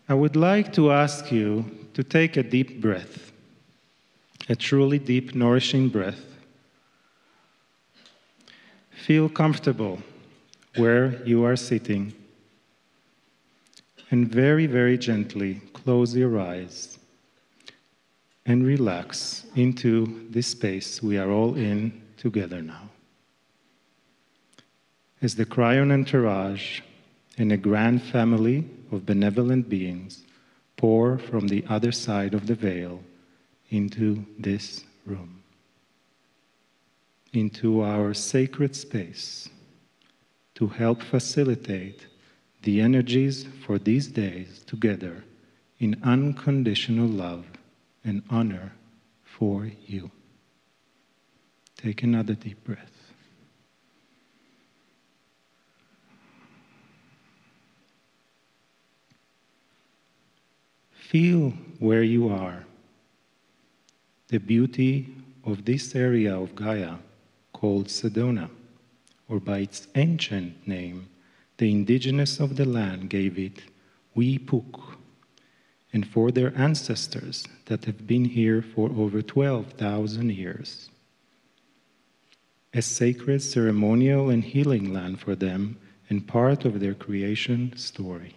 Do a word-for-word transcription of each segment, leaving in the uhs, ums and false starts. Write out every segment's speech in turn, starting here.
I would like to ask you to take a deep breath, a truly deep, nourishing breath. Feel comfortable where you are sitting, and very, very gently close your eyes and relax into this space we are all in together now. As the Cryon entourage and a grand family of benevolent beings pour from the other side of the veil into this room, into our sacred space, to help facilitate the energies for these days together in unconditional love and honor for you. Take another deep breath. Feel where you are, the beauty of this area of Gaia called Sedona, or by its ancient name, the indigenous of the land gave it Wee-Puk, and for their ancestors that have been here for over twelve thousand years. A sacred ceremonial and healing land for them and part of their creation story.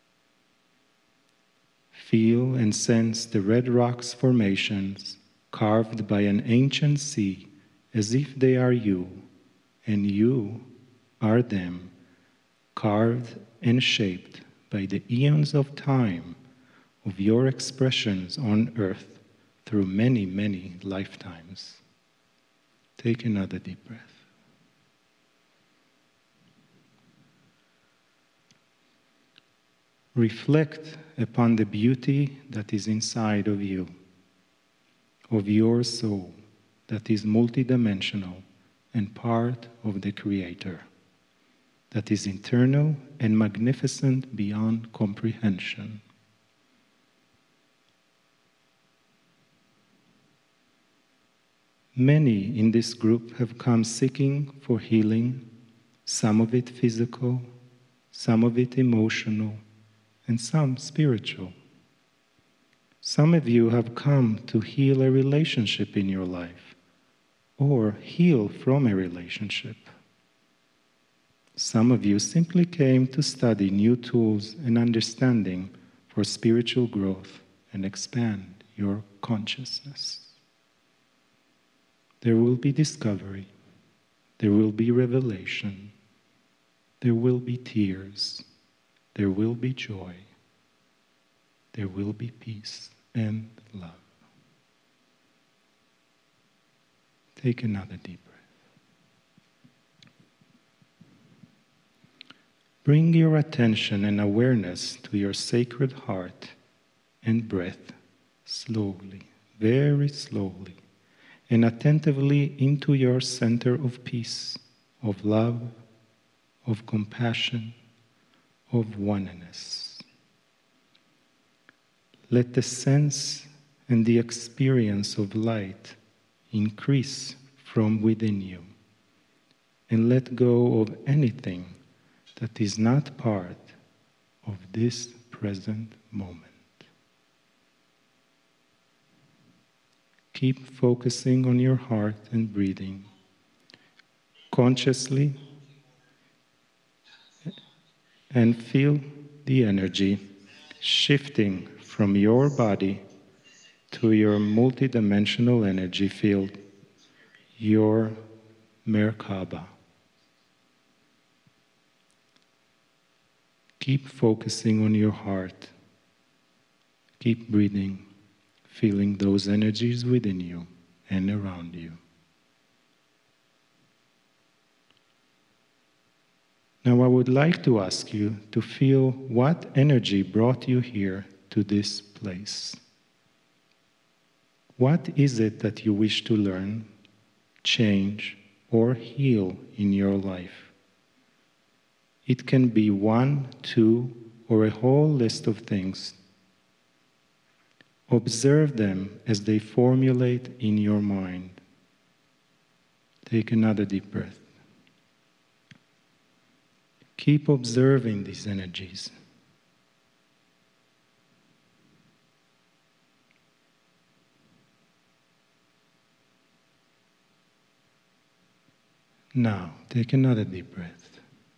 Feel and sense the red rocks formations carved by an ancient sea as if they are you, and you are them, carved and shaped by the eons of time of your expressions on earth through many, many lifetimes. Take another deep breath. Reflect upon the beauty that is inside of you, of your soul that is multidimensional and part of the Creator, that is eternal and magnificent beyond comprehension. Many in this group have come seeking for healing, some of it physical, some of it emotional, and some spiritual. Some of you have come to heal a relationship in your life, or heal from a relationship. Some of you simply came to study new tools and understanding for spiritual growth and expand your consciousness. There will be discovery, there will be revelation, there will be tears, there will be joy, there will be peace and love. Take another deep breath. Bring your attention and awareness to your sacred heart and breath slowly, very slowly, and attentively into your center of peace, of love, of compassion, of oneness. Let the sense and the experience of light increase from within you, and let go of anything that is not part of this present moment. Keep focusing on your heart and breathing consciously, and feel the energy shifting from your body to your multidimensional energy field, your Merkaba. Keep focusing on your heart. Keep breathing, feeling those energies within you and around you. Now I would like to ask you to feel what energy brought you here to this place. What is it that you wish to learn, change, or heal in your life? It can be one, two, or a whole list of things. Observe them as they formulate in your mind. Take another deep breath. Keep observing these energies. Now, take another deep breath.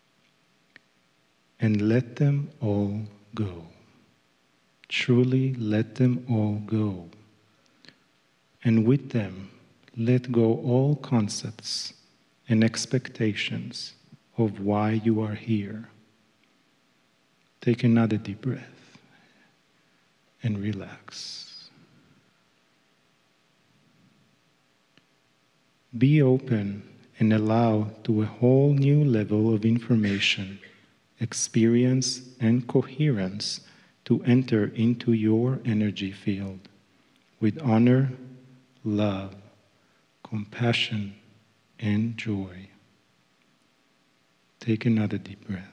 And let them all go. Truly let them all go. And with them, let go all concepts and expectations of why you are here. Take another deep breath and relax. Be open and allow to a whole new level of information, experience, and coherence to enter into your energy field with honor, love, compassion, and joy. Take another deep breath.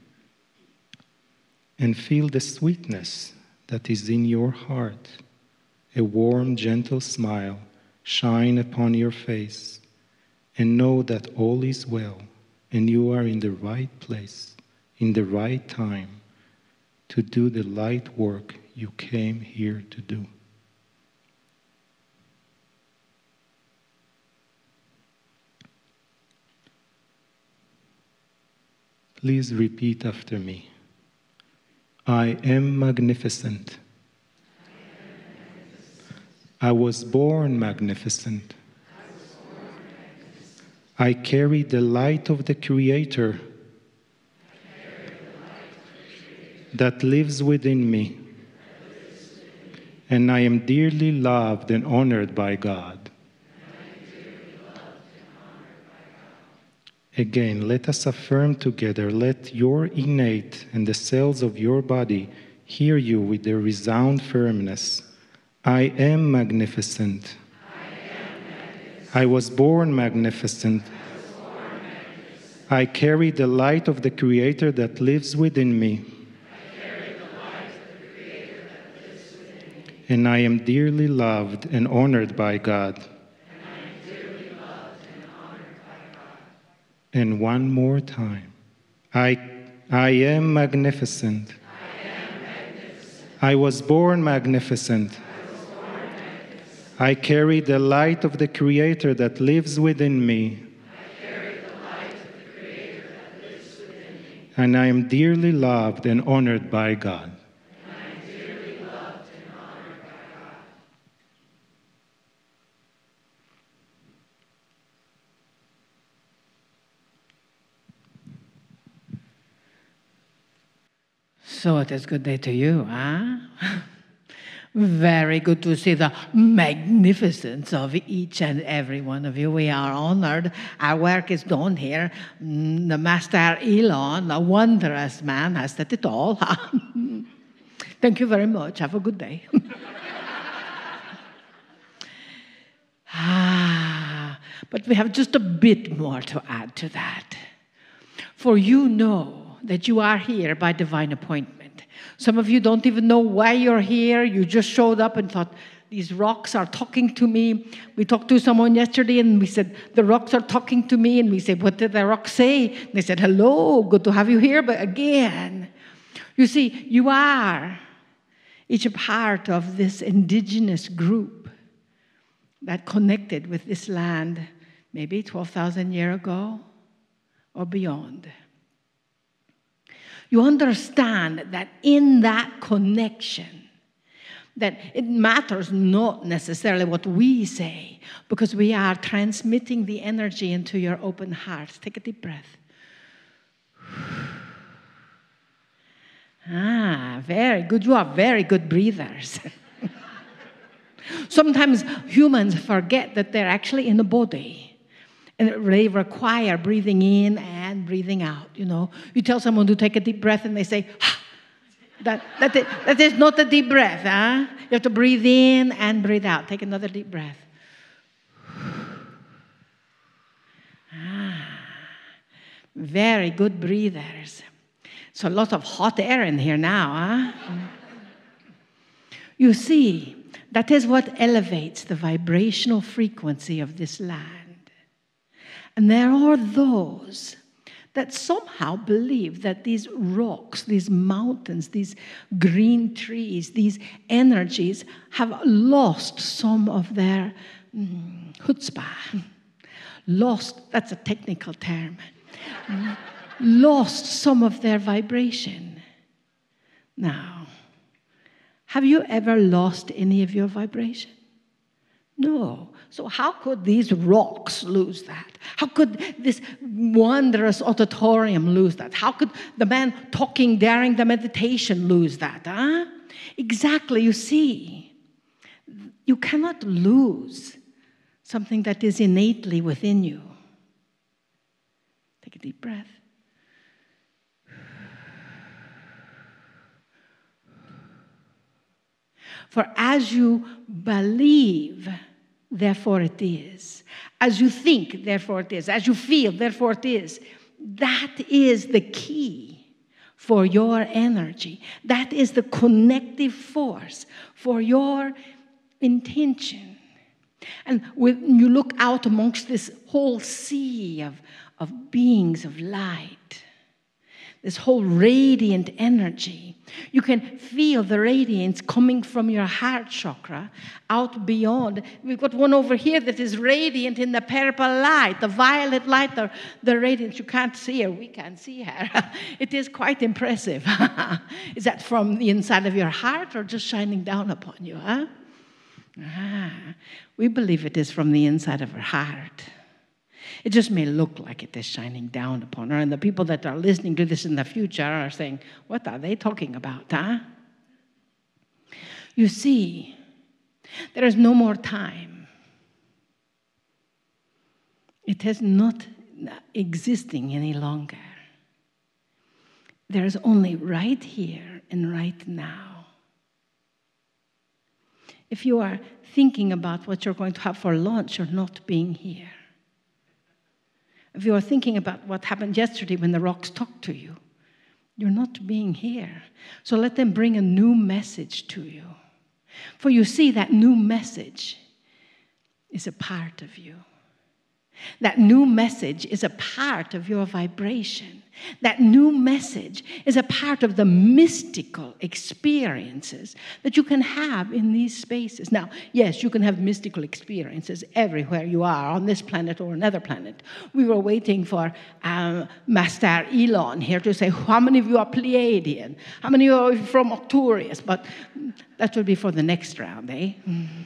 And feel the sweetness that is in your heart. A warm, gentle smile shine upon your face, and know that all is well, and you are in the right place, in the right time, to do the light work you came here to do. Please repeat after me. I am magnificent. I was born magnificent. I carry the light of the Creator that lives within me, and I am dearly loved and honored by God. Again, let us affirm together, let your innate and the cells of your body hear you with their resound firmness. I am magnificent. I, am magnificent. I was born magnificent. I, was born magnificent. I carry the light of the Creator that lives within me. I carry the light of the Creator that lives within me. And I am dearly loved and honored by God. And one more time. I, I am magnificent. I am magnificent. I was born magnificent. I was born magnificent. I carry the light of the Creator that lives within me. I carry the light of the Creator that lives within me. And I am dearly loved and honored by God. And I am dearly loved and honored by God. So it is good day to you, huh? Very good to see the magnificence of each and every one of you. We are honored. Our work is done here. The Master Elon, the wondrous man, has said it all. Thank you very much. Have a good day. ah, but we have just a bit more to add to that. For you know that you are here by divine appointment. Some of you don't even know why you're here. You just showed up and thought, these rocks are talking to me. We talked to someone yesterday and we said, the rocks are talking to me. And we said, what did the rocks say? And they said, hello, good to have you here, but again. You see, you are each a part of this indigenous group that connected with this land maybe twelve thousand years ago or beyond. You understand that in that connection, that it matters not necessarily what we say, because we are transmitting the energy into your open heart. Take a deep breath. Ah, very good. You are very good breathers. Sometimes humans forget that they're actually in a body. And they require breathing in and breathing out, you know. You tell someone to take a deep breath and they say, ha! That, that, is, that is not a deep breath, huh? You have to breathe in and breathe out. Take another deep breath. Ah, very good breathers. So a lot of hot air in here now, huh? You see, that is what elevates the vibrational frequency of this land. And there are those that somehow believe that these rocks, these mountains, these green trees, these energies have lost some of their mm, chutzpah, lost, that's a technical term, lost some of their vibration. Now, have you ever lost any of your vibration? No. So how could these rocks lose that? How could this wondrous auditorium lose that? How could the man talking during the meditation lose that? Huh? Exactly, you see. You cannot lose something that is innately within you. Take a deep breath. For as you believe, therefore it is. As you think, therefore it is. As you feel, therefore it is. That is the key for your energy. That is the connective force for your intention. And when you look out amongst this whole sea of, of beings of light, this whole radiant energy, you can feel the radiance coming from your heart chakra out beyond. We've got one over here that is radiant in the purple light, the violet light, the, the radiance. You can't see her. We can't see her. It is quite impressive. Is that from the inside of your heart or just shining down upon you? Huh? Ah, we believe it is from the inside of her heart. It just may look like it is shining down upon her. And the people that are listening to this in the future are saying, what are they talking about, huh? You see, there is no more time. It is not existing any longer. There is only right here and right now. If you are thinking about what you're going to have for lunch, you're not being here. If you are thinking about what happened yesterday when the rocks talked to you, you're not being here. So let them bring a new message to you. For you see, that new message is a part of you. That new message is a part of your vibration. That new message is a part of the mystical experiences that you can have in these spaces. Now, yes, you can have mystical experiences everywhere you are, on this planet or another planet. We were waiting for um, Master Elon here to say, how many of you are Pleiadian? How many of you are from Arcturus? But that will be for the next round, eh? Mm-hmm.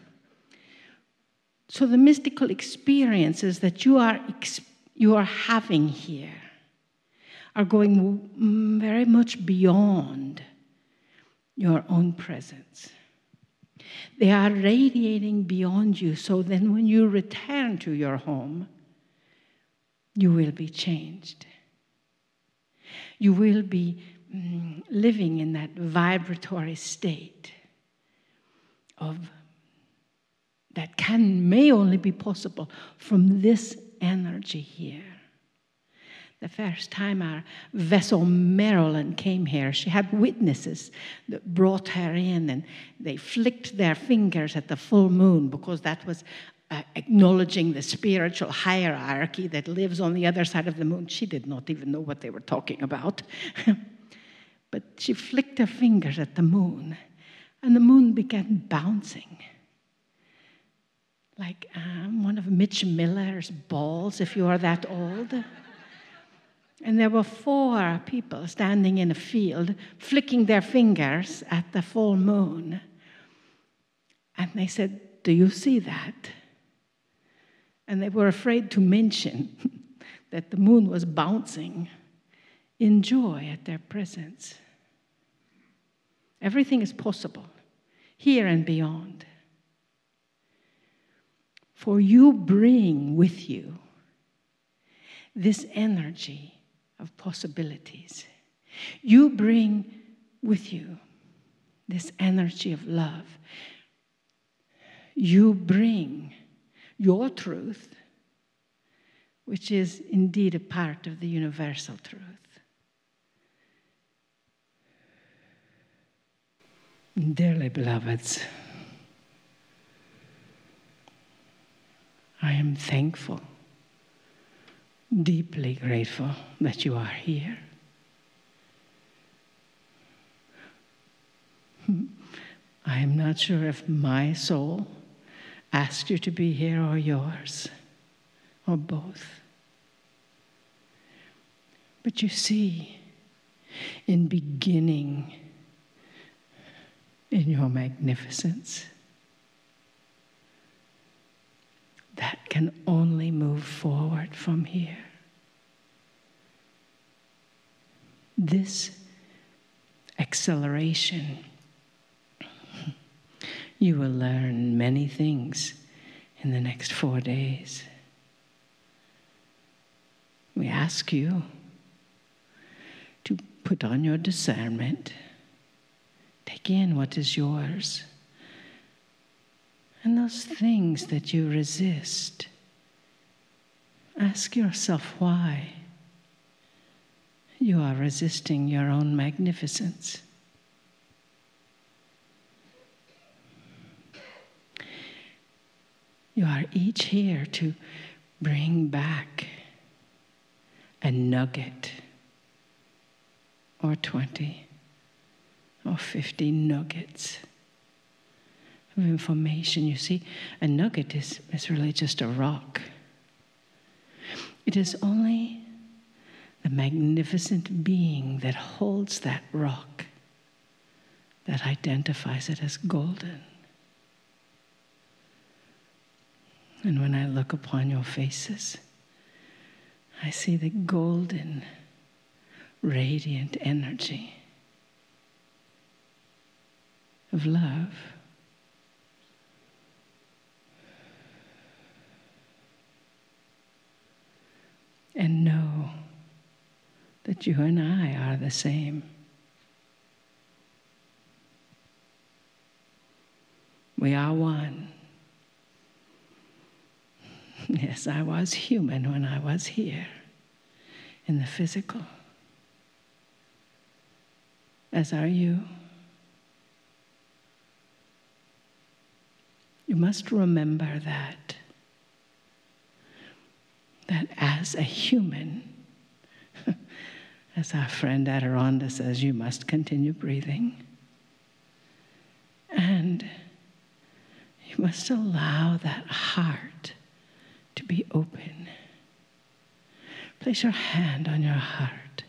So the mystical experiences that you are ex- you are having here are going very much beyond your own presence. They are radiating beyond you, so then when you return to your home, you will be changed. You will be mm, living in that vibratory state of that can may only be possible from this energy here. The first time our vessel Marilyn came here, she had witnesses that brought her in, and they flicked their fingers at the full moon because that was uh, acknowledging the spiritual hierarchy that lives on the other side of the moon. She did not even know what they were talking about. But she flicked her fingers at the moon, and the moon began bouncing. Like um, one of Mitch Miller's balls, if you are that old. And there were four people standing in a field, flicking their fingers at the full moon. And they said, do you see that? And they were afraid to mention that the moon was bouncing in joy at their presence. Everything is possible, here and beyond. For you bring with you this energy of possibilities. You bring with you this energy of love. You bring your truth, which is indeed a part of the universal truth. Dearly beloveds, I am thankful, deeply grateful that you are here. I am not sure if my soul asked you to be here or yours, or both. But you see, in beginning in your magnificence, that can only move forward from here. This acceleration, you will learn many things in the next four days. We ask you to put on your discernment, take in what is yours, and those things that you resist, ask yourself why you are resisting your own magnificence. You are each here to bring back a nugget, or twenty, or fifty nuggets of information. You see, a nugget is, is really just a rock. It is only the magnificent being that holds that rock that identifies it as golden. And when I look upon your faces, I see the golden, radiant energy of love. And know that you and I are the same. We are one. Yes, I was human when I was here in the physical, as are you. You must remember that, that as a human, as our friend Adironda says, you must continue breathing. And you must allow that heart to be open. Place your hand on your heart.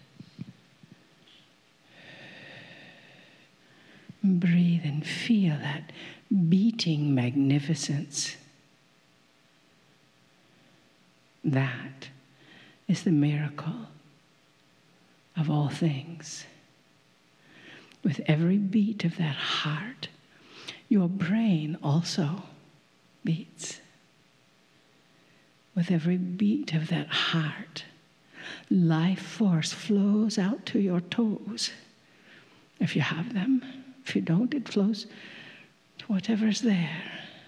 Breathe and feel that beating magnificence. That is the miracle of all things. With every beat of that heart, your brain also beats. With every beat of that heart, life force flows out to your toes, if you have them. If you don't, it flows to whatever's there.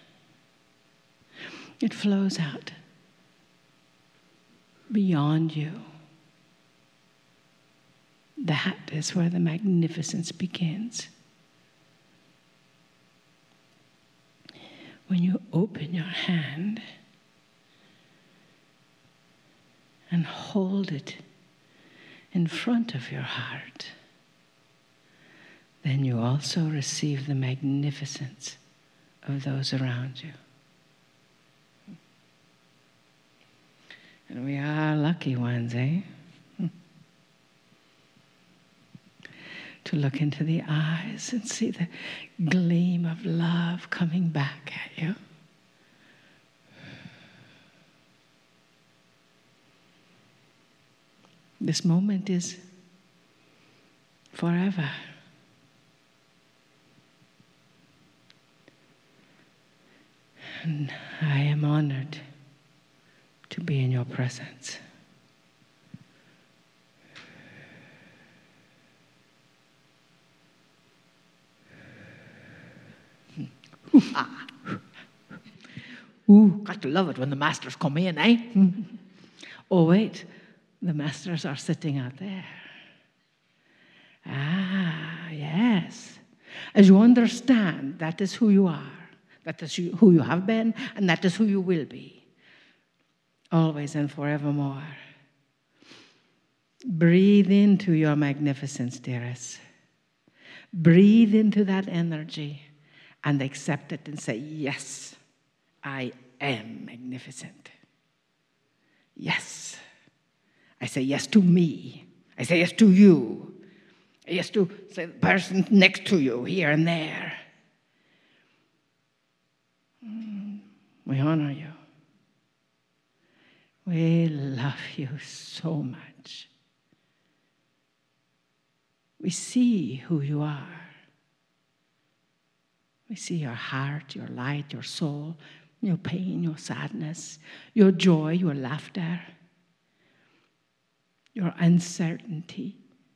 It flows out beyond you. That is where the magnificence begins. When you open your hand and hold it in front of your heart, then you also receive the magnificence of those around you. And we are lucky ones, eh? To look into the eyes and see the gleam of love coming back at you. This moment is forever. And I am honored to be in your presence. Ah. Ooh, got to love it when the masters come in, eh? Oh, wait. The masters are sitting out there. Ah, yes. As you understand, that is who you are. That is who you have been, and that is who you will be. Always and forevermore. Breathe into your magnificence, dearest. Breathe into that energy and accept it and say, yes, I am magnificent. yes. I say yes to me. I say yes to you. Yes to the person next to you, here and there. We honor you. We love you so much. We see who you are. We see your heart, your light, your soul, your pain, your sadness, your joy, your laughter, your uncertainty,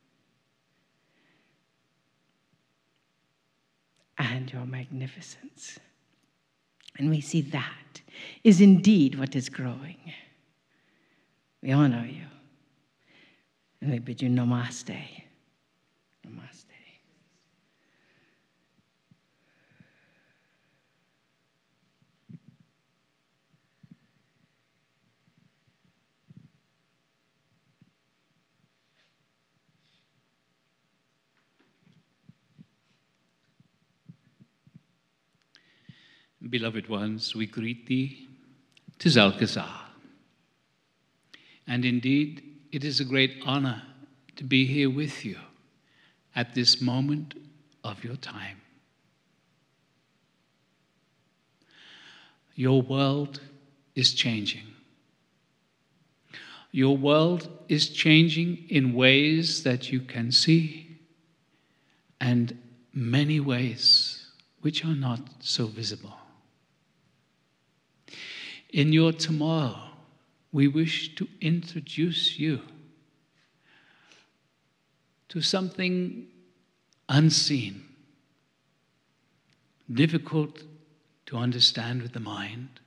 and your magnificence. And we see that is indeed what is growing. We honor you. And we bid you namaste. Namaste. Beloved ones, we greet thee, 'tis Alcazar. And indeed, it is a great honor to be here with you at this moment of your time. Your world is changing. Your world is changing in ways that you can see, and many ways which are not so visible. In your tomorrow, we wish to introduce you to something unseen, difficult to understand with the mind.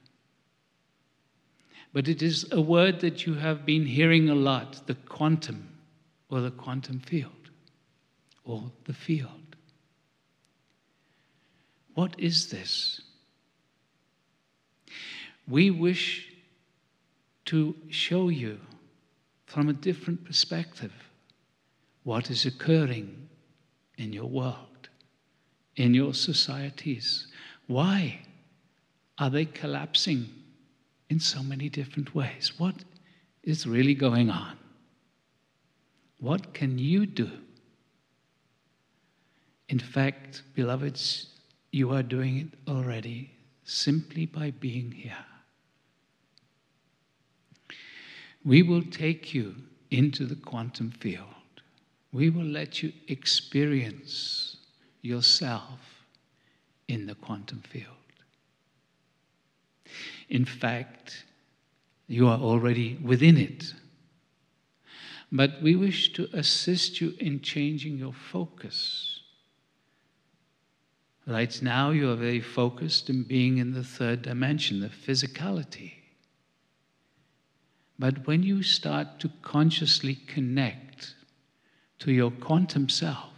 But it is a word that you have been hearing a lot, the quantum, or the quantum field, or the field. What is this? We wish to show you from a different perspective what is occurring in your world, in your societies. Why are they collapsing in so many different ways? What is really going on? What can you do? In fact, beloveds, you are doing it already simply by being here. We will take you into the quantum field. We will let you experience yourself in the quantum field. In fact, you are already within it. But we wish to assist you in changing your focus. Right now, you are very focused in being in the third dimension, the physicality. But when you start to consciously connect to your quantum self,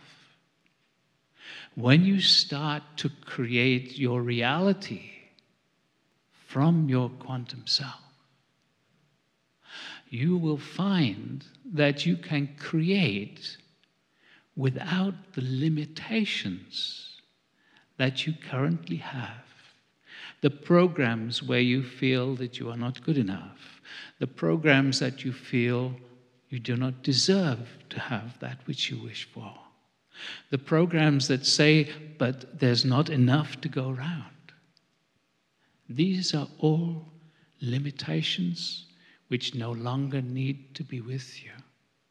when you start to create your reality from your quantum self, you will find that you can create without the limitations that you currently have. The programs where you feel that you are not good enough, the programs that you feel you do not deserve to have that which you wish for, the programs that say, but there's not enough to go around. These are all limitations which no longer need to be with you.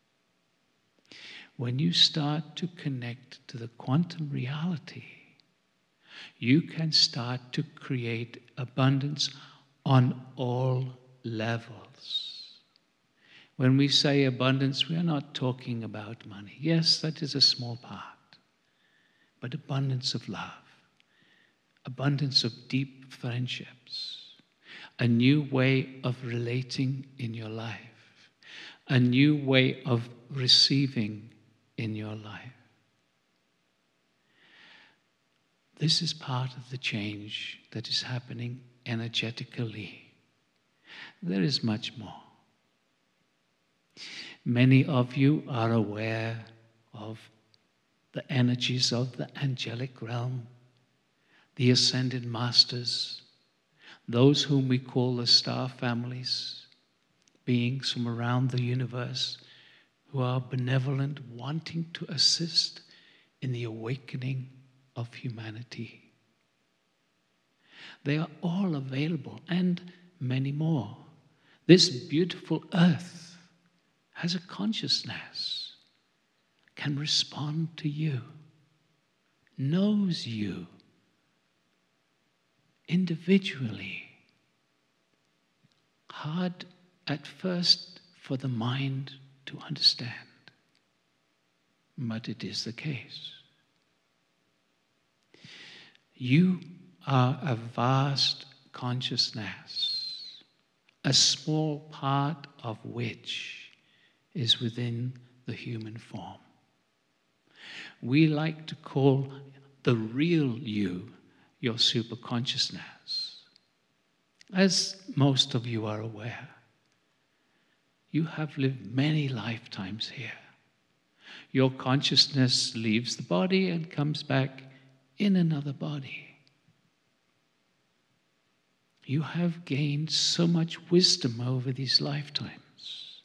When you start to connect to the quantum reality, you can start to create abundance on all levels. When we say abundance, we are not talking about money. Yes, that is a small part. But abundance of love, abundance of deep friendships, a new way of relating in your life, a new way of receiving in your life. This is part of the change that is happening energetically. There is much more. Many of you are aware of the energies of the angelic realm, the ascended masters, those whom we call the star families. beings from around the universe who are benevolent, wanting to assist in the awakening of humanity. They are all available, and many more. This beautiful earth has a consciousness, can respond to you, knows you individually. Hard at first for the mind to understand, but it is the case. You are a vast consciousness, a small part of which is within the human form. We like to call the real you your superconsciousness. As most of you are aware, you have lived many lifetimes here. Your consciousness leaves the body and comes back in another body. You have gained so much wisdom over these lifetimes.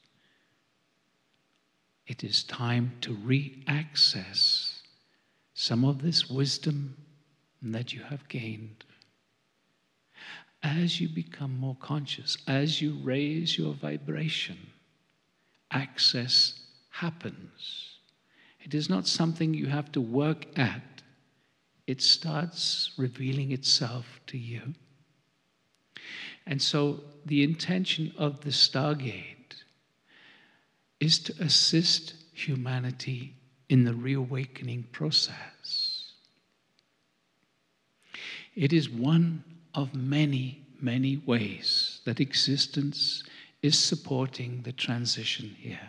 It is time to re-access some of this wisdom that you have gained. As you become more conscious, as you raise your vibration, access happens. It is not something you have to work at. It starts revealing itself to you. And so the intention of the Stargate is to assist humanity in the reawakening process. It is one of many, many ways that existence is supporting the transition here.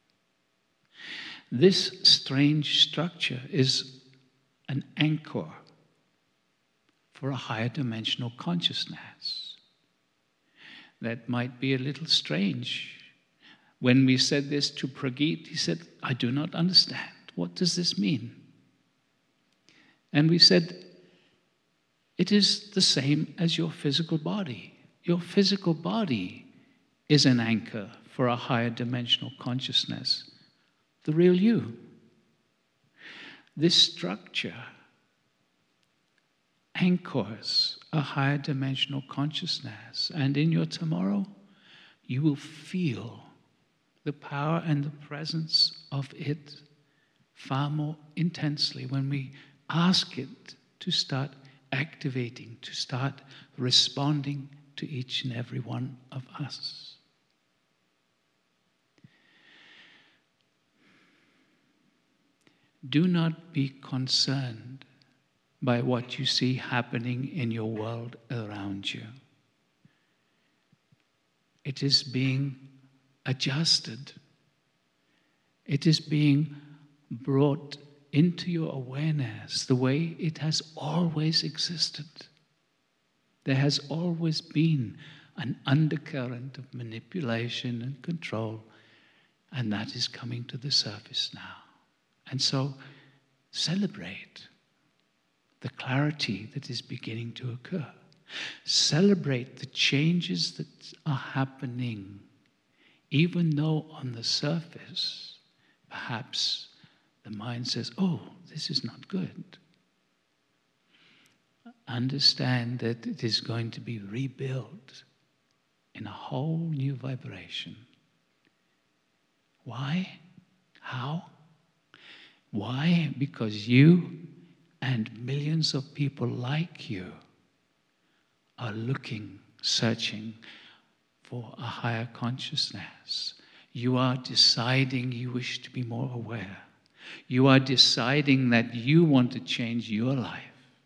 This strange structure is an anchor for a higher dimensional consciousness. That might be a little strange. When we said this to Pragit, he said, I do not understand. What does this mean? And we said, it is the same as your physical body. Your physical body is an anchor for a higher dimensional consciousness, the real you. This structure anchors a higher dimensional consciousness, and in your tomorrow, you will feel the power and the presence of it far more intensely when we ask it to start activating, to start responding to each and every one of us. Do not be concerned by what you see happening in your world around you. It is being adjusted. It is being brought into your awareness the way it has always existed. There has always been an undercurrent of manipulation and control, and that is coming to the surface now. And so, celebrate the clarity that is beginning to occur. Celebrate the changes that are happening, even though on the surface, perhaps the mind says, oh, this is not good. Understand that it is going to be rebuilt in a whole new vibration. Why? How? Why? Because you and millions of people like you are looking, searching for a higher consciousness. You are deciding you wish to be more aware. You are deciding that you want to change your life.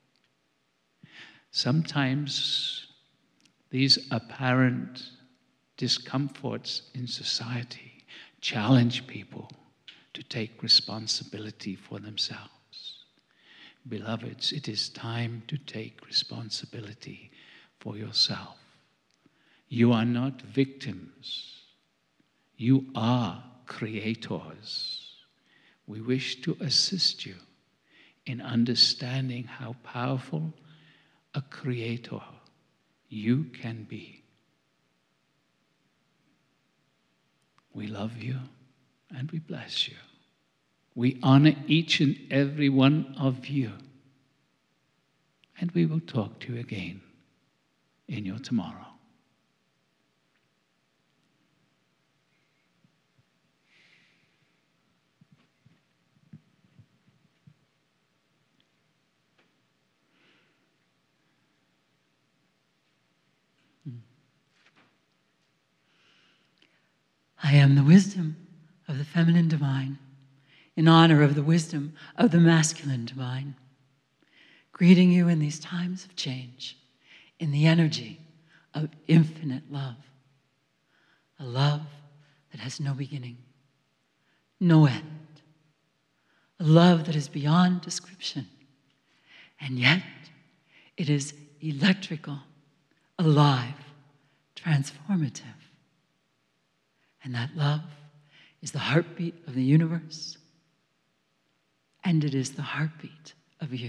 Sometimes these apparent discomforts in society challenge people to take responsibility for themselves. Beloveds, it is time to take responsibility for yourself. You are not victims. You are creators. We wish to assist you in understanding how powerful a creator you can be. We love you and we bless you. We honor each and every one of you. And we will talk to you again in your tomorrow. I am the wisdom of the feminine divine, in honor of the wisdom of the masculine divine, greeting you in these times of change, in the energy of infinite love, a love that has no beginning, no end, a love that is beyond description, and yet it is electrical, alive, transformative. And that love is the heartbeat of the universe, and it is the heartbeat of you.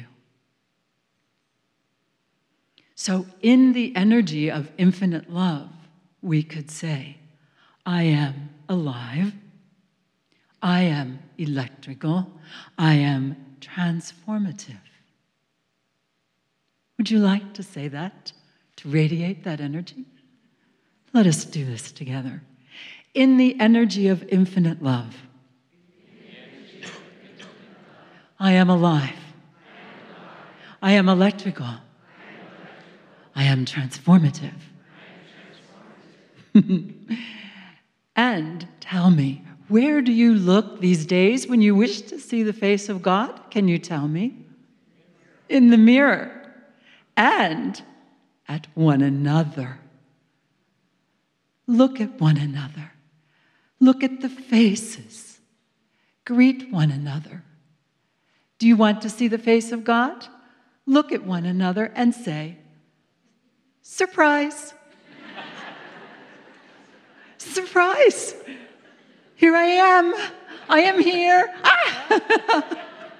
So in the energy of infinite love, we could say, I am alive, I am electrical, I am transformative. Would you like to say that, to radiate that energy? Let us do this together. In the energy of infinite love, I am alive. I am electrical. I am transformative. And tell me, where do you look these days when you wish to see the face of God? Can you tell me? In the mirror. And at one another. Look at one another. Look at the faces. Greet one another. Do you want to see the face of God? Look at one another and say, surprise. Surprise. Here I am. I am here. Ah,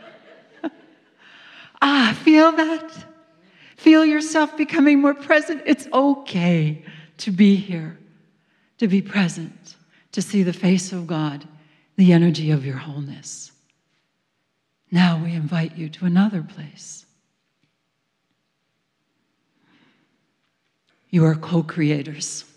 ah feel that? Feel yourself becoming more present. It's okay to be here, to be present, to see the face of God, the energy of your wholeness. Now we invite you to another place. You are co-creators.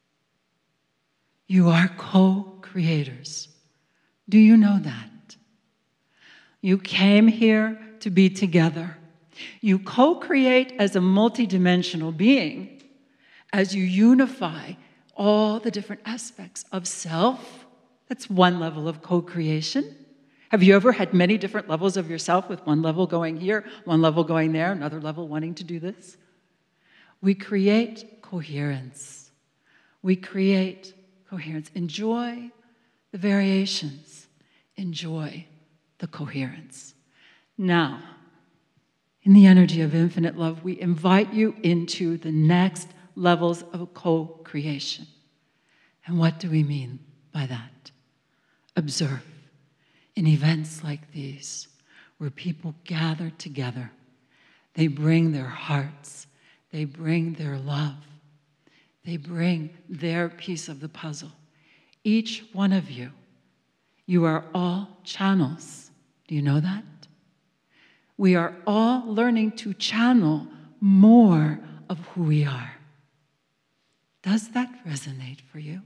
You are co-creators. Do you know that? You came here to be together. You co-create as a multidimensional being as you unify all the different aspects of self. That's one level of co-creation. Have you ever had many different levels of yourself, with one level going here, one level going there, another level wanting to do this? We create coherence. We create coherence. Enjoy the variations. Enjoy the coherence. Now, in the energy of infinite love, we invite you into the next levels of co-creation. And what do we mean by that? Observe. In events like these, where people gather together, they bring their hearts, they bring their love, they bring their piece of the puzzle. Each one of you, you are all channels. Do you know that? We are all learning to channel more of who we are. Does that resonate for you?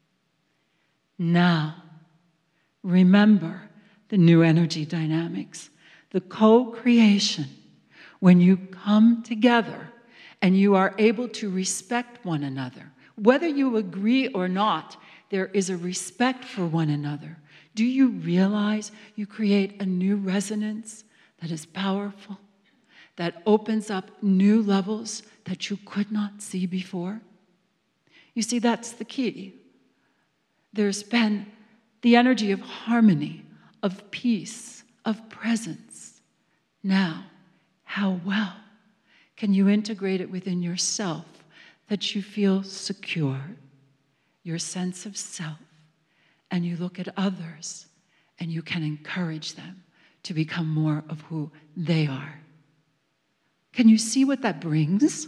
Now, remember the new energy dynamics, the co-creation, when you come together and you are able to respect one another. Whether you agree or not, there is a respect for one another. Do you realize you create a new resonance that is powerful, that opens up new levels that you could not see before? You see, that's the key. There's been the energy of harmony, of peace, of presence. Now, how well can you integrate it within yourself that you feel secure, your sense of self, and you look at others and you can encourage them to become more of who they are? Can you see what that brings?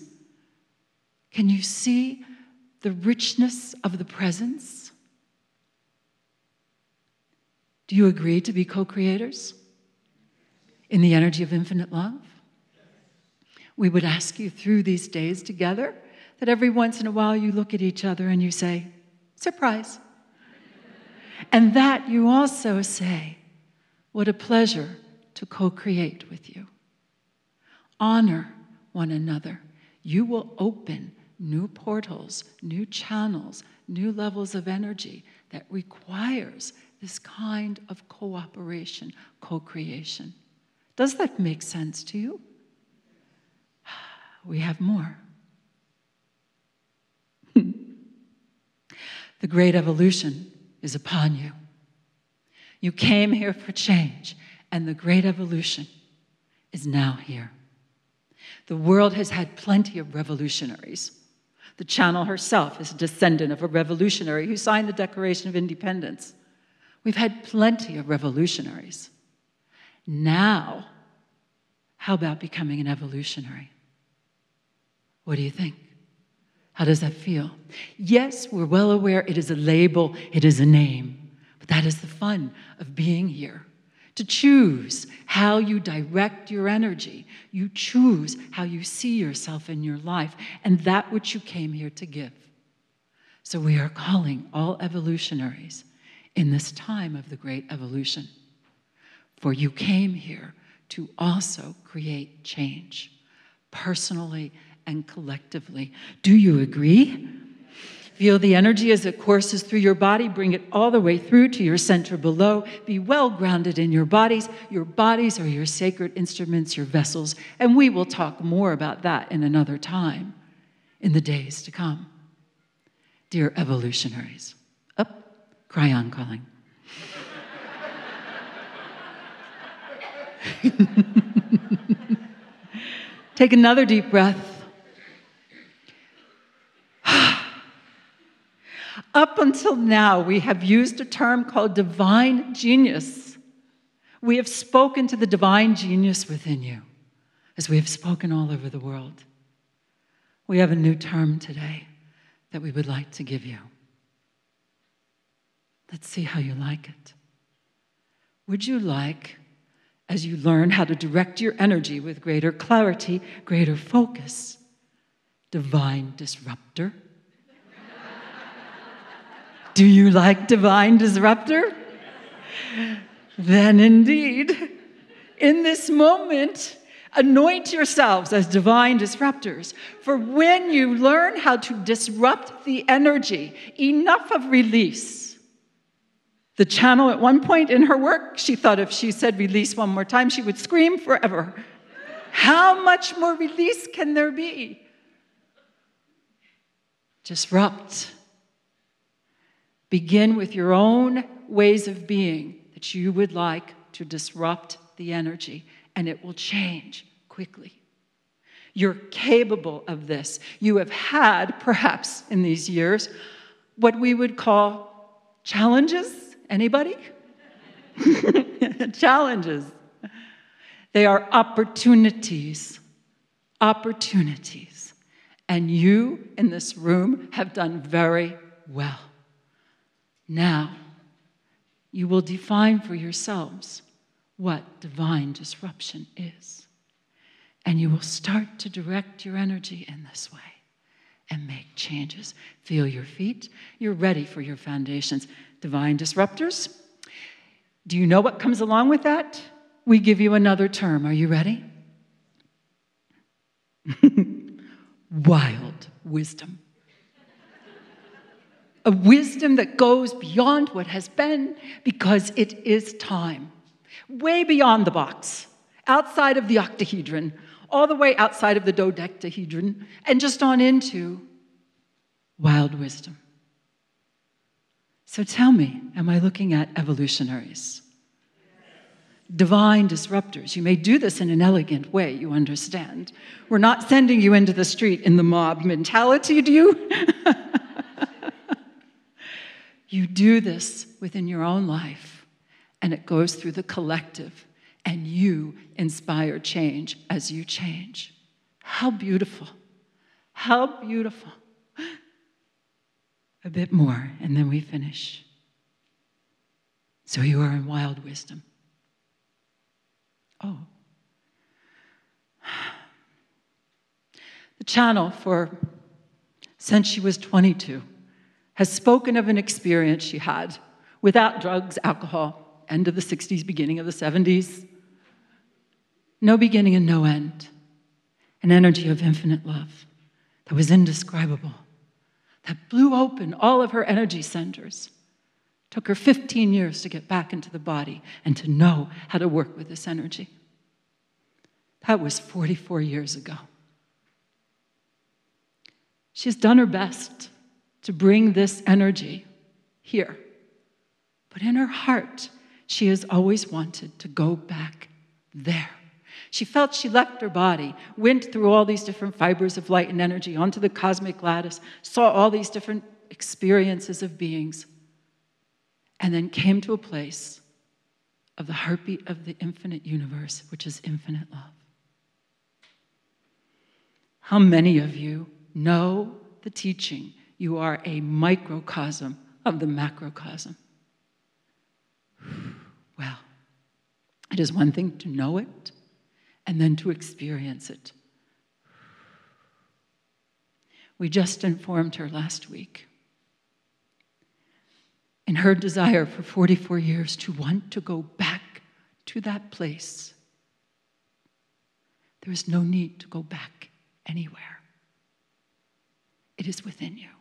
Can you see the richness of the presence? Do you agree to be co-creators in the energy of infinite love? We would ask you through these days together that every once in a while you look at each other and you say, surprise. And that you also say, what a pleasure to co-create with you. Honor one another. You will open new portals, new channels, new levels of energy that requires this kind of cooperation, co-creation. Does that make sense to you? We have more. The great evolution is upon you. You came here for change, and the great evolution is now here. The world has had plenty of revolutionaries. The Channel herself is a descendant of a revolutionary who signed the Declaration of Independence. We've had plenty of revolutionaries. Now, how about becoming an evolutionary? What do you think? How does that feel? Yes, we're well aware it is a label, it is a name, but that is the fun of being here. To choose how you direct your energy. You choose how you see yourself in your life and that which you came here to give. So we are calling all evolutionaries in this time of the great evolution. For you came here to also create change, personally and collectively. Do you agree? Feel the energy as it courses through your body. Bring it all the way through to your center below. Be well grounded in your bodies. Your bodies are your sacred instruments, your vessels, and we will talk more about that in another time, in the days to come. Dear evolutionaries, up, Cryon calling. Take another deep breath. Up until now, we have used a term called divine genius. We have spoken to the divine genius within you, as we have spoken all over the world. We have a new term today that we would like to give you. Let's see how you like it. Would you like, as you learn how to direct your energy with greater clarity, greater focus, divine disruptor? Do you like divine disruptor? Then indeed, in this moment, anoint yourselves as divine disruptors. For when you learn how to disrupt the energy, enough of release. The Channel at one point in her work, she thought if she said release one more time, she would scream forever. How much more release can there be? Disrupt. Begin with your own ways of being that you would like to disrupt the energy, and it will change quickly. You're capable of this. You have had, perhaps in these years, what we would call challenges. Anybody? Challenges. They are opportunities. Opportunities. And you in this room have done very well. Now, you will define for yourselves what divine disruption is. And you will start to direct your energy in this way and make changes. Feel your feet. You're ready for your foundations. Divine disruptors. Do you know what comes along with that? We give you another term. Are you ready? Wild wisdom. A wisdom that goes beyond what has been because it is time. Way beyond the box, outside of the octahedron, all the way outside of the dodecahedron, and just on into wild wisdom. So tell me, am I looking at evolutionaries? Divine disruptors. You may do this in an elegant way, you understand. We're not sending you into the street in the mob mentality, do you? You do this within your own life, and it goes through the collective, and you inspire change as you change. How beautiful. How beautiful. A bit more, and then we finish. So you are in wild wisdom. Oh. The channel, for since she was twenty-two, has spoken of an experience she had without drugs, alcohol, end of the sixties, beginning of the seventies. No beginning and no end. An energy of infinite love that was indescribable, that blew open all of her energy centers. Took her fifteen years to get back into the body and to know how to work with this energy. That was forty-four years ago. She's done her best to bring this energy here. But in her heart, she has always wanted to go back there. She felt she left her body, went through all these different fibers of light and energy onto the cosmic lattice, saw all these different experiences of beings, and then came to a place of the heartbeat of the infinite universe, which is infinite love. How many of you know the teaching? You are a microcosm of the macrocosm. Well, it is one thing to know it and then to experience it. We just informed her last week in her desire for forty-four years to want to go back to that place. There is no need to go back anywhere. It is within you.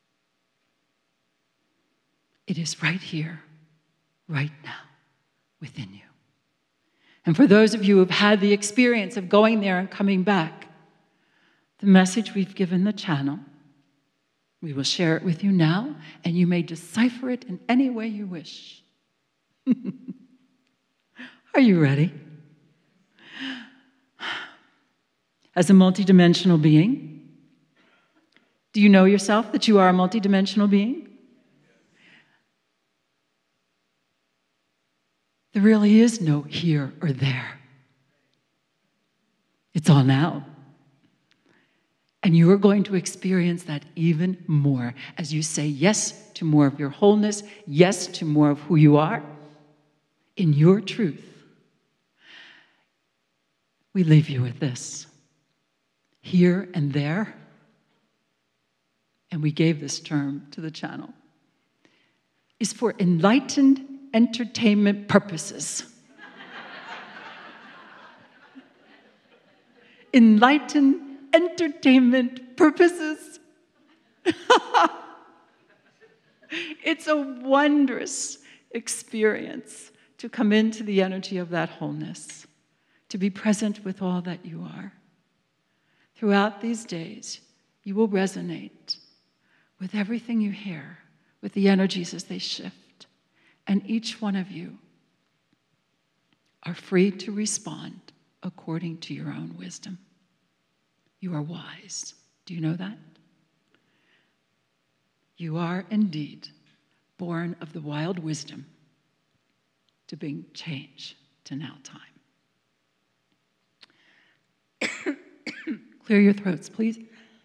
It is right here, right now, within you. And for those of you who have had the experience of going there and coming back, the message we've given the channel, we will share it with you now, and you may decipher it in any way you wish. Are you ready? As a multidimensional being, do you know yourself that you are a multidimensional being? There really is no here or there. It's all now. And you are going to experience that even more as you say yes to more of your wholeness, yes to more of who you are in your truth. We leave you with this. Here and there. And we gave this term to the channel, is for enlightened entertainment purposes. Enlightened entertainment purposes. It's a wondrous experience to come into the energy of that wholeness, to be present with all that you are. Throughout these days, you will resonate with everything you hear, with the energies as they shift. And each one of you are free to respond according to your own wisdom. You are wise. Do you know that? You are indeed born of the wild wisdom to bring change to now time. Clear your throats, please.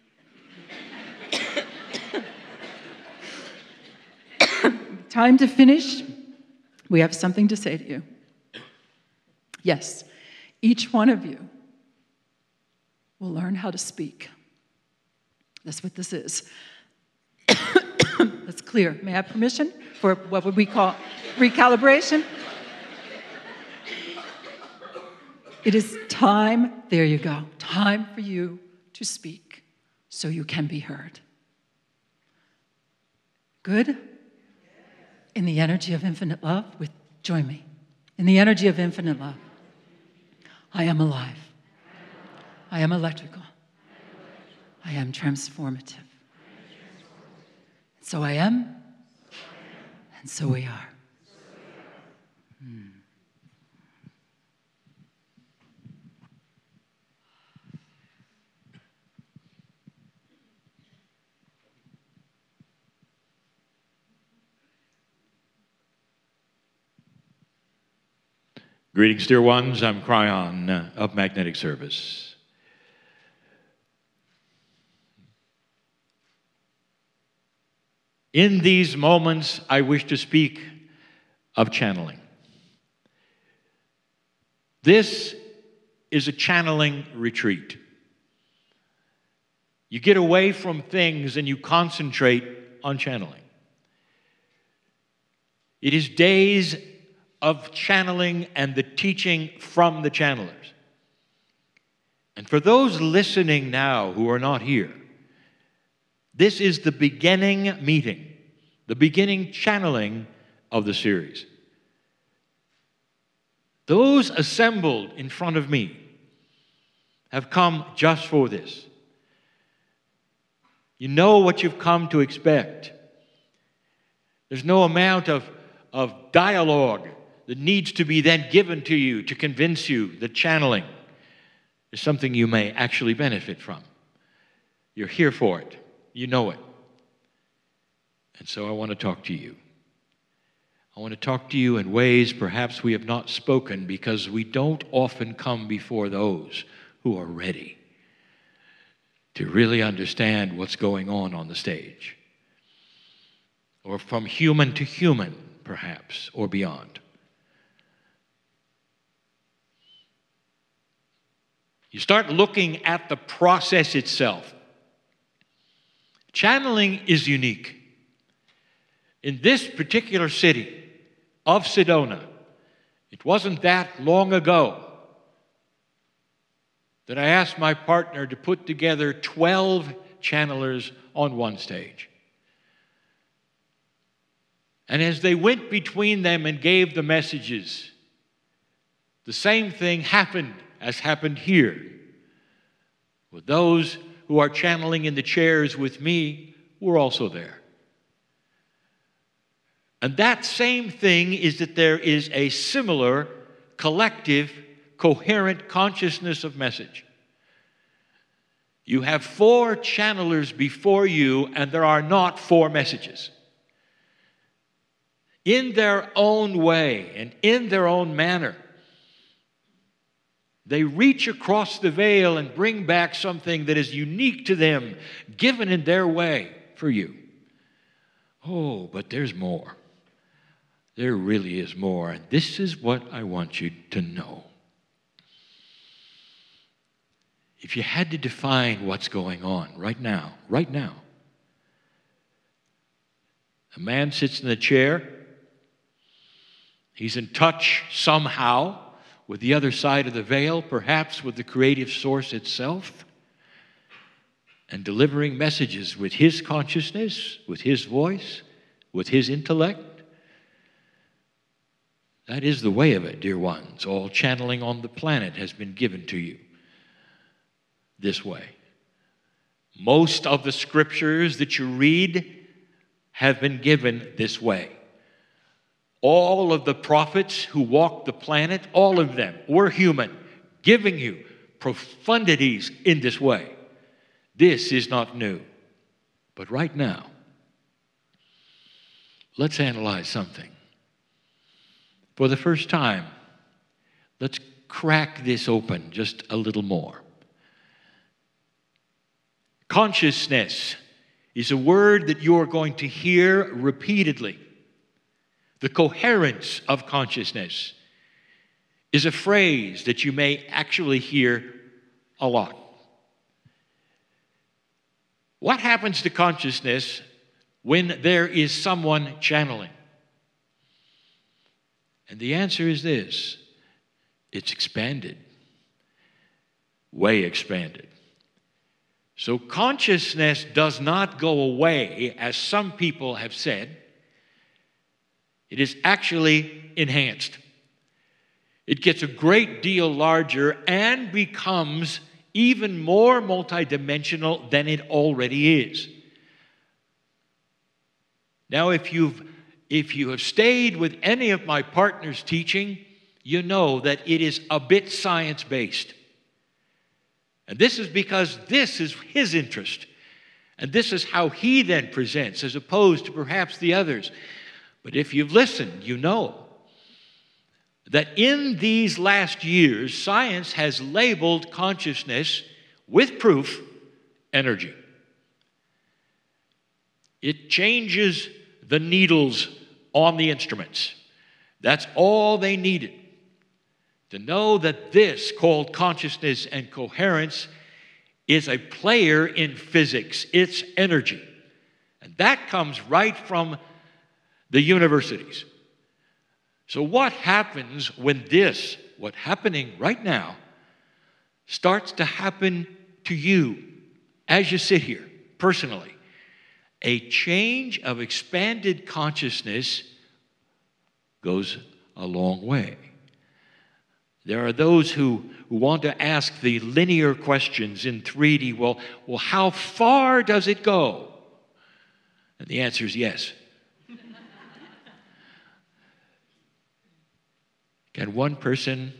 Time to finish. We have something to say to you. Yes, each one of you will learn how to speak. That's what this is. That's clear. May I have permission for what would we call recalibration? It is time, there you go, time for you to speak so you can be heard. Good? In the energy of infinite love, with join me. In the energy of infinite love, I am alive. I am electrical. I am transformative. So I am, and so we are. Hmm. Greetings, dear ones. I'm Cryon uh, of Magnetic Service. In these moments, I wish to speak of channeling. This is a channeling retreat. You get away from things and you concentrate on channeling. It is days of channeling and the teaching from the channelers. And for those listening now who are not here, this is the beginning meeting, the beginning channeling of the series. Those assembled in front of me have come just for this. You know what you've come to expect. There's no amount of, of dialogue that needs to be then given to you to convince you that channeling is something you may actually benefit from. You're here for it. You know it. And so I want to talk to you. I want to talk to you in ways perhaps we have not spoken because we don't often come before those who are ready to really understand what's going on on the stage. Or from human to human, perhaps, or beyond. You start looking at the process itself. Channeling is unique. In this particular city of Sedona, it wasn't that long ago that I asked my partner to put together twelve channelers on one stage. And as they went between them and gave the messages, the same thing happened as happened here. With those who are channeling in the chairs with me, were also there. And that same thing is that there is a similar, collective, coherent consciousness of message. You have four channelers before you, and there are not four messages. In their own way and in their own manner, they reach across the veil and bring back something that is unique to them, given in their way for you. Oh, but there's more. There really is more, and this is what I want you to know. If you had to define what's going on right now, right now, a man sits in the chair. He's in touch somehow with the other side of the veil, perhaps with the creative source itself, and delivering messages with his consciousness, with his voice, with his intellect. That is the way of it, dear ones. All channeling on the planet has been given to you this way. Most of the scriptures that you read have been given this way. All of the prophets who walked the planet, all of them were human, giving you profundities in this way. This is not new. But right now, let's analyze something. For the first time, let's crack this open just a little more. Consciousness is a word that you are going to hear repeatedly. The coherence of consciousness is a phrase that you may actually hear a lot. What happens to consciousness when there is someone channeling? And the answer is this: it's expanded, way expanded. So consciousness does not go away, as some people have said. It is actually enhanced. It gets a great deal larger and becomes even more multidimensional than it already is. Now, if you've If you have stayed with any of my partners' teaching, you know that it is a bit science-based. And this is because this is his interest. And this is how he then presents, as opposed to perhaps the others. But if you've listened, you know that in these last years, science has labeled consciousness, with proof, energy. It changes the needles on the instruments. That's all they needed. To know that this, called consciousness and coherence, is a player in physics. It's energy. And that comes right from the universities. So what happens when this, what's happening right now, starts to happen to you as you sit here, personally? A change of expanded consciousness goes a long way. There are those who, who want to ask the linear questions in three D. Well, well, how far does it go? And the answer is yes. Can one person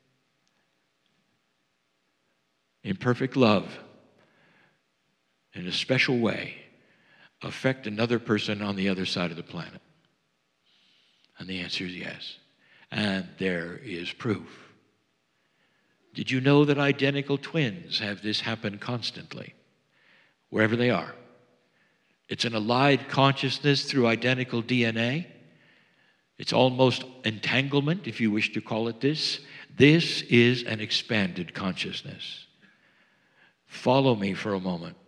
in perfect love, in a special way, affect another person on the other side of the planet? And the answer is yes. And there is proof. Did you know that identical twins have this happen constantly, wherever they are? It's an allied consciousness through identical D N A. It's almost entanglement, if you wish to call it this. This is an expanded consciousness. Follow me for a moment.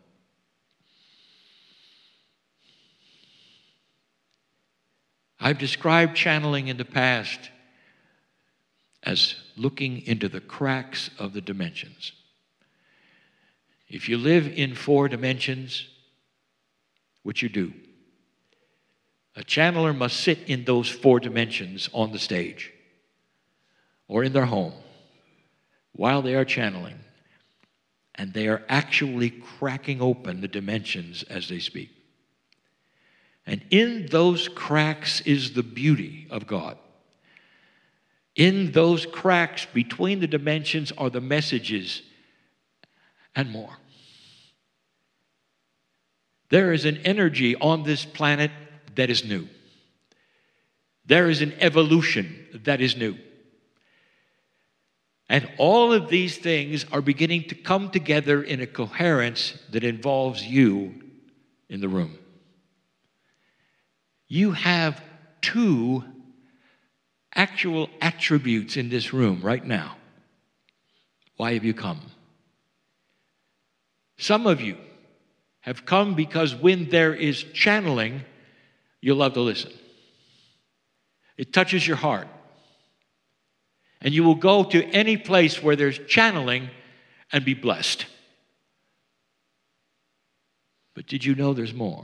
I've described channeling in the past as looking into the cracks of the dimensions. If you live in four dimensions, which you do, a channeler must sit in those four dimensions on the stage or in their home while they are channeling, and they are actually cracking open the dimensions as they speak. And in those cracks is the beauty of God. In those cracks between the dimensions are the messages and more. There is an energy on this planet that is new. There is an evolution that is new. And all of these things are beginning to come together in a coherence that involves you in the room. You have two actual attributes in this room right now. Why have you come? Some of you have come because when there is channeling, you love to listen. It touches your heart. And you will go to any place where there's channeling and be blessed. But did you know there's more?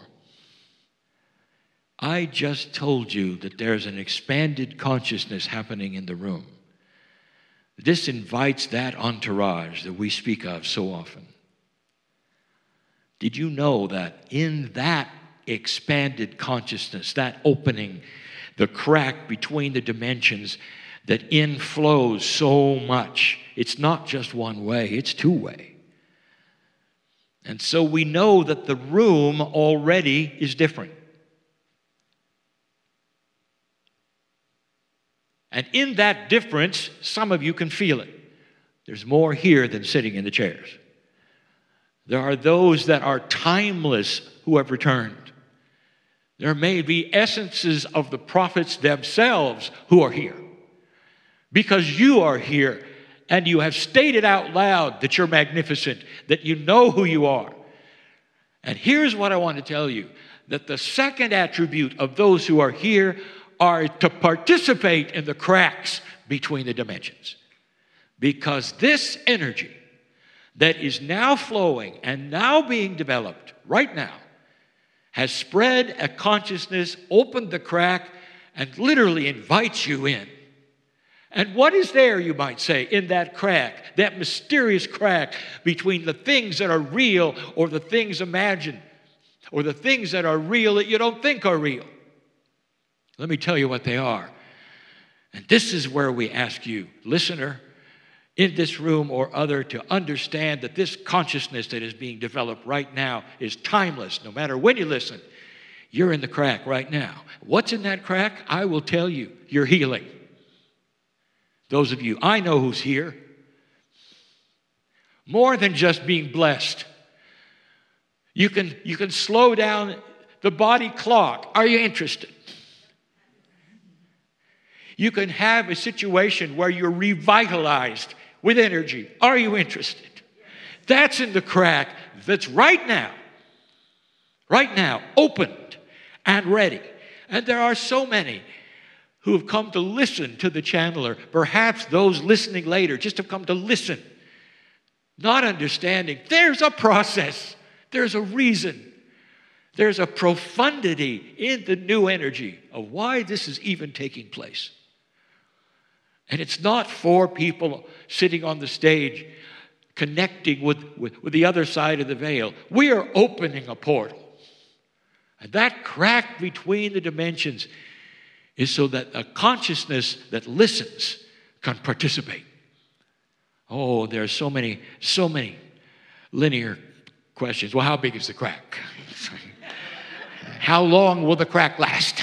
I just told you that there's an expanded consciousness happening in the room. This invites that entourage that we speak of so often. Did you know that in that expanded consciousness, that opening, the crack between the dimensions, that inflows so much? It's not just one way, it's two way. And so we know that the room already is different. And in that difference, some of you can feel it. There's more here than sitting in the chairs. There are those that are timeless who have returned. There may be essences of the prophets themselves who are here. Because you are here and you have stated out loud that you're magnificent, that you know who you are. And here's what I want to tell you, that the second attribute of those who are here are to participate in the cracks between the dimensions. Because this energy that is now flowing and now being developed right now has spread a consciousness, opened the crack, and literally invites you in. And what is there, you might say, in that crack, that mysterious crack between the things that are real or the things imagined, or the things that are real that you don't think are real? Let me tell you what they are. And this is where we ask you, listener, in this room or other, to understand that this consciousness that is being developed right now is timeless. No matter when you listen, you're in the crack right now. What's in that crack? I will tell you, you're healing. Those of you, I know who's here. More than just being blessed. You can, you can slow down the body clock. Are you interested? You can have a situation where you're revitalized with energy. Are you interested? That's in the crack. That's right now. Right now, opened and ready. And there are so many who have come to listen to the channeler. Perhaps those listening later just have come to listen, not understanding. There's a process. There's a reason. There's a profundity in the new energy of why this is even taking place. And it's not for people sitting on the stage connecting with, with, with the other side of the veil. We are opening a portal. And that crack between the dimensions is so that a consciousness that listens can participate. Oh, there are so many, so many linear questions. Well, how big is the crack? How long will the crack last?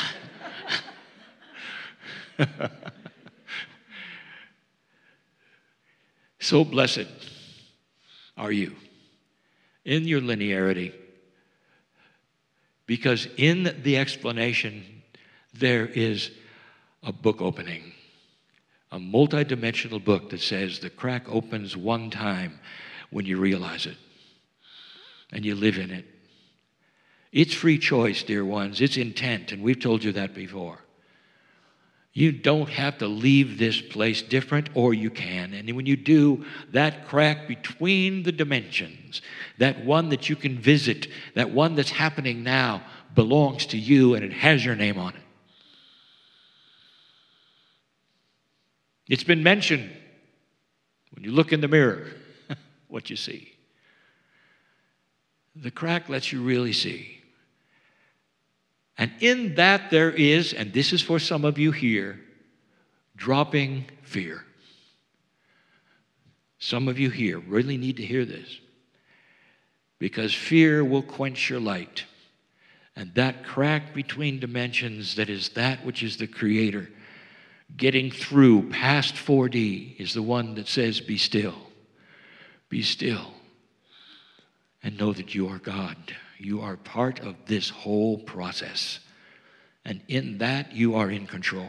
So blessed are you in your linearity, because in the explanation there is a book opening, a multidimensional book that says the crack opens one time when you realize it and you live in it. It's free choice, dear ones. It's intent, and we've told you that before. You don't have to leave this place different, or you can. And when you do, that crack between the dimensions, that one that you can visit, that one that's happening now, belongs to you, and it has your name on it. It's been mentioned when you look in the mirror, what you see. The crack lets you really see. And in that there is, and this is for some of you here, dropping fear. Some of you here really need to hear this, because fear will quench your light. And that crack between dimensions, that is that which is the Creator, getting through past four D, is the one that says, be still, be still, and know that you are God. You are part of this whole process. And in that, you are in control.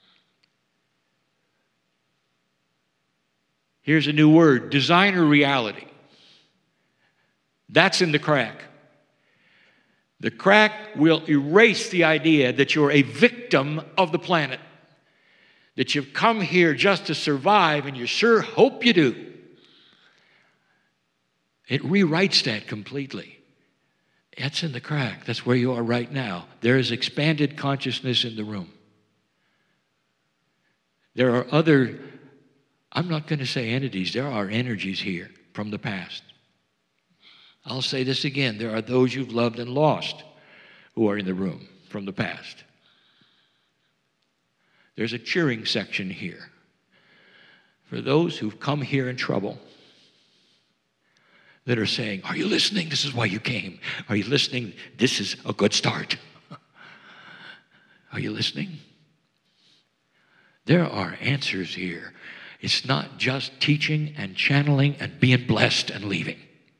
Here's a new word, designer reality. That's in the crack. The crack will erase the idea that you're a victim of the planet, that you've come here just to survive, and you sure hope you do. It rewrites that completely. That's in the crack. That's where you are right now. There is expanded consciousness in the room. There are other, I'm not going to say entities, there are energies here from the past. I'll say this again. There are those you've loved and lost who are in the room from the past. There's a cheering section here for those who've come here in trouble, that are saying, are you listening? This is why you came. Are you listening? This is a good start. Are you listening? There are answers here. It's not just teaching and channeling and being blessed and leaving.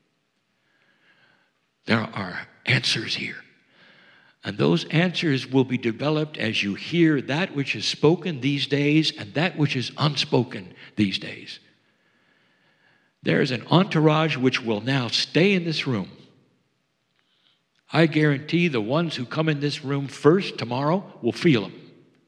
There are answers here. And those answers will be developed as you hear that which is spoken these days and that which is unspoken these days. There is an entourage which will now stay in this room. I guarantee the ones who come in this room first tomorrow will feel them.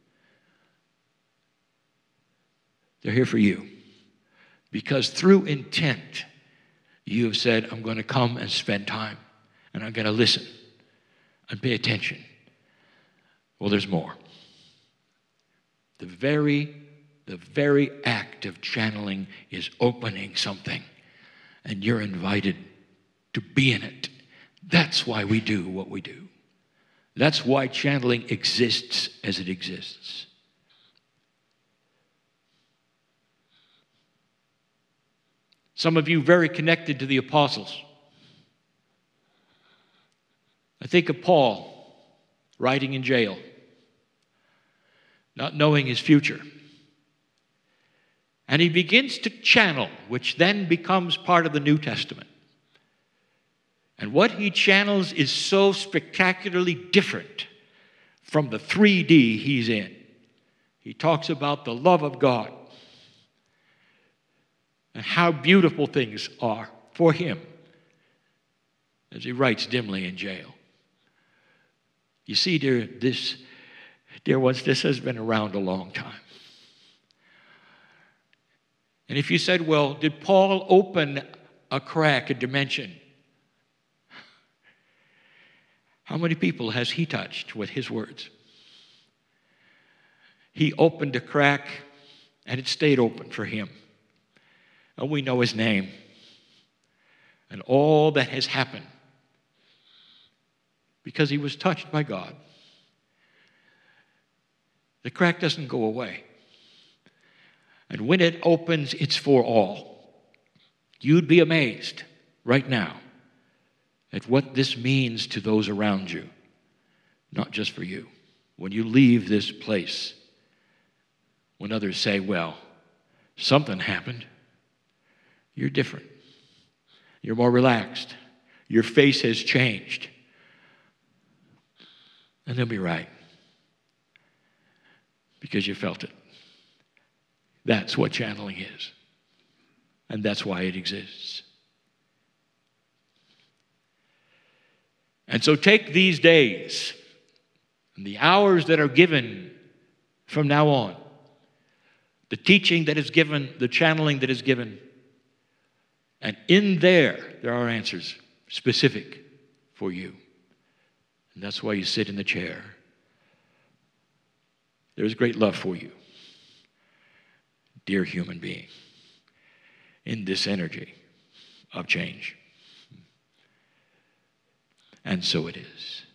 They're here for you. Because through intent, you have said, I'm going to come and spend time, and I'm going to listen and pay attention. Well, there's more. The very The very act of channeling is opening something, and you're invited to be in it. That's why we do what we do. That's why channeling exists as it exists. Some of you very connected to the apostles. I think of Paul writing in jail, not knowing his future. And he begins to channel, which then becomes part of the New Testament. And what he channels is so spectacularly different from the three D he's in. he talks about the love of God and how beautiful things are for him as he writes dimly in jail. You see, dear, this, dear ones, this has been around a long time. And if you said, well, did Paul open a crack, a dimension? How many people has he touched with his words? He opened a crack, and it stayed open for him. And we know his name and all that has happened because he was touched by God. The crack doesn't go away. And when it opens, it's for all. You'd be amazed right now at what this means to those around you, not just for you. When you leave this place, when others say, well, something happened, you're different. You're more relaxed. Your face has changed. And they'll be right. Because you felt it. That's what channeling is. And that's why it exists. And so take these days and the hours that are given from now on, the teaching that is given, the channeling that is given, and in there, there are answers specific for you. And that's why you sit in the chair. There's great love for you, dear human being, in this energy of change. And so it is.